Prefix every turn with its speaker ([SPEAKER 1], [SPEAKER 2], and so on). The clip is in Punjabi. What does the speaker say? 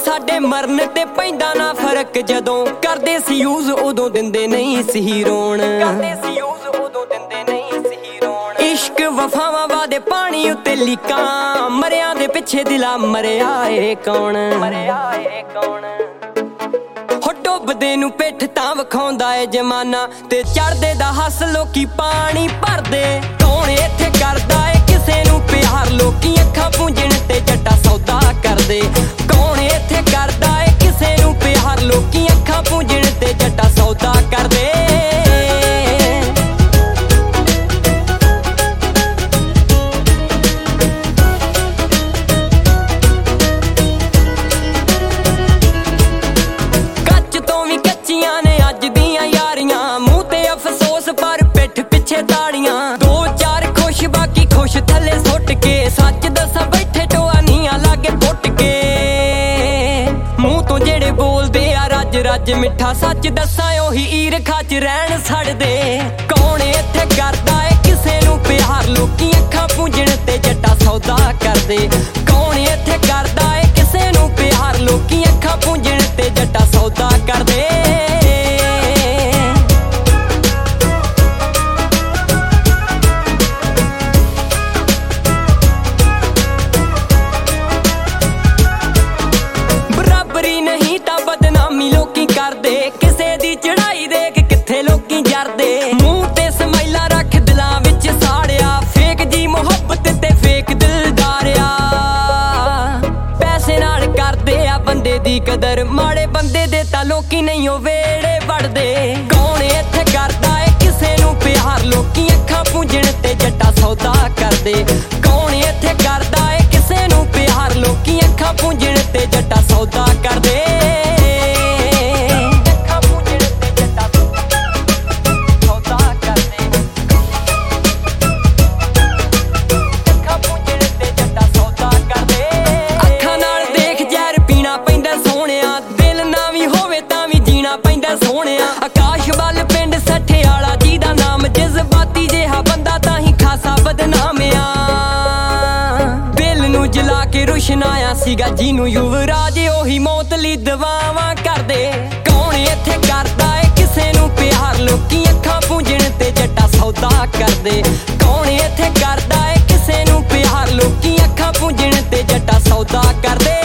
[SPEAKER 1] ਸਾਡੇ ਮਰਨ ਤੇ ਪੈਂਦਾ ਨਾ ਫਰਕ ਜਦੋਂ ਕਰਦੇ ਸੀ ਯੂਜ਼ ਉਦੋਂ ਦਿੰਦੇ ਨਹੀਂ ਸੀ ਰੋਣ ਇਸ਼ਕ ਵਫਾਵਾਂ ਵਾਦੇ ਪਾਣੀ ਉੱਤੇ ਲੀਕਾਂ ਮਰਿਆਂ ਦੇ ਪਿੱਛੇ ਦਿਲਾ ਮਰਿਆ ਏ ਕੌਣ ਹੋ ਡੁੱਬਦੇ ਨੂੰ ਪਿੱਠ ਤਾਂ ਵਿਖਾਉਂਦਾ ਏ ਜਮਾਨਾ ਤੇ ਚੜਦੇ ਦਾ ਹੱਸ ਲੋਕੀ ਪਾਣੀ ਭਰਦੇ ਕੌਣ ਇੱਥੇ ਕਰਦਾ ਏ ਕਿਸੇ ਨੂੰ ਪਿਆਰ ਲੋਕੀ ਅੱਖਾਂ ਪੂੰਝਣ ਤੇ ਜੱਟਾ ਸੌਦਾ ਕਰਦੇ ਕੌਣ ਇੱਥੇ ਕਰਦਾ ਏ ਕਿਸੇ ਨੂੰ ਪਿਆਰ ਲੋਕੀ ਅੱਖਾਂ ਪੂੰਝਣ ਤੇ ਜੱਟਾ ਸੌਦਾ ਕਰਦੇ ਤਾੜੀਆਂ ਦੋ ਚਾਰ ਖੁਸ਼ ਬਾਕੀ ਖੁਸ਼ ਥੱਲੇ ਸੁੱਟ ਕੇ ਸੱਚ ਦੱਸਾਂ ਬੈਠੇ ਟੋਆਨੀਆਂ ਲਾਗੇ ਫੁੱਟ ਕੇ ਮੂੰਹ ਤੋਂ ਜਿਹੜੇ ਬੋਲਦੇ ਆ ਰੱਜ ਰੱਜ ਮਿੱਠਾ ਸੱਚ ਦੱਸਾਂ ਉਹੀ ਈਰਖਾ ਚ ਰਹਿਣ ਛੱਡਦੇ ਕੌਣ ਇੱਥੇ ਕਰਦਾ ਏ ਕਿਸੇ ਨੂੰ ਪਿਆਰ ਲੋਕੀ ਅੱਖਾਂ ਪੂੰਝਣ ਤੇ ਜੱਟਾ ਸੌਦਾ ਕਰਦੇ ਕੌਣ ਇੱਥੇ ਕਰਦਾ ਏ ਕਿਸੇ ਨੂੰ ਪਿਆਰ ਲੋਕੀ ਅੱਖਾਂ ਪੂੰਝਣ ਤੇ ਜੱਟਾ ਸੌਦਾ ਕਰਦੇ ਕਿਸੇ ਦੀ ਚੜਾਈ ਦੇਖ ਕਿੱਥੇ ਲੋਕੀ ਜਰਦੇ ਮੂੰਹ ਤੇ ਸਮਾਈਲਾ ਰੱਖ ਦਿਲਾਂ ਵਿੱਚ ਸਾੜਿਆ ਫੇਕ ਜੀ ਮੁਹੱਬਤ ਤੇ ਫੇਕ ਦਿਲਦਾਰਿਆ ਪੈਸੇ ਨਾਲ ਕਰਦੇ ਆ ਬੰਦੇ ਦੀ ਕਦਰ ਮਾੜੇ ਬੰਦੇ ਦੇ ਤਾਂ ਲੋਕੀ ਨਹੀਂ ਉਹ ਵੇੜੇ ਵੜਦੇ ਕੌਣ ਇੱਥੇ ਕਰਦਾ ਏ ਕਿਸੇ ਨੂੰ ਪਿਆਰ ਲੋਕੀ ਅੱਖਾਂ ਪੂੰਝਣ ਤੇ ਜੱਟਾ ਸੌਦਾ ਕਰਦੇ ਕੌਣ ਇੱਥੇ ਕਰਦਾ ਏ ਕਿਸੇ ਨੂੰ ਪਿਆਰ ਲੋਕੀ ਅੱਖਾਂ ਪੂੰਝਣ ਤੇ ਜੱਟਾ ਸੌਦਾ ਕਰਦੇ ਸੋਹਣਿਆ ਆਕਾਸ਼ ਵੱਲ ਪਿੰਡ ਸੱਠੇ ਵਾਲਾ ਜਿਹਦਾ ਨਾਮ ਜਜ਼ਬਾਤੀ ਜਿਹਾ ਬੰਦਾ ਤਾਂ ਹੀ ਖਾਸਾ ਬਦਨਾਮਿਆ ਦਿਲ ਨੂੰ ਜਲਾ ਕੇ ਰੁਸ਼ਨਾਇਆ ਸੀਗਾ ਜਿਹਨੂੰ ਯੁਵਰਾਜ ਉਹੀ ਮੌਤ ਲਈ ਦਵਾਵਾਂ ਕਰਦੇ ਕੌਣ ਇੱਥੇ ਕਰਦਾ ਏ ਕਿਸੇ ਨੂੰ ਪਿਆਰ ਲੋਕੀ ਅੱਖਾਂ ਪੂੰਝਣ ਤੇ ਜੱਟਾ ਸੌਦਾ ਕਰਦੇ ਕੌਣ ਇੱਥੇ ਕਰਦਾ ਏ ਕਿਸੇ ਨੂੰ ਪਿਆਰ ਲੋਕੀ ਅੱਖਾਂ ਪੂੰਝਣ ਤੇ ਜੱਟਾ ਸੌਦਾ ਕਰਦੇ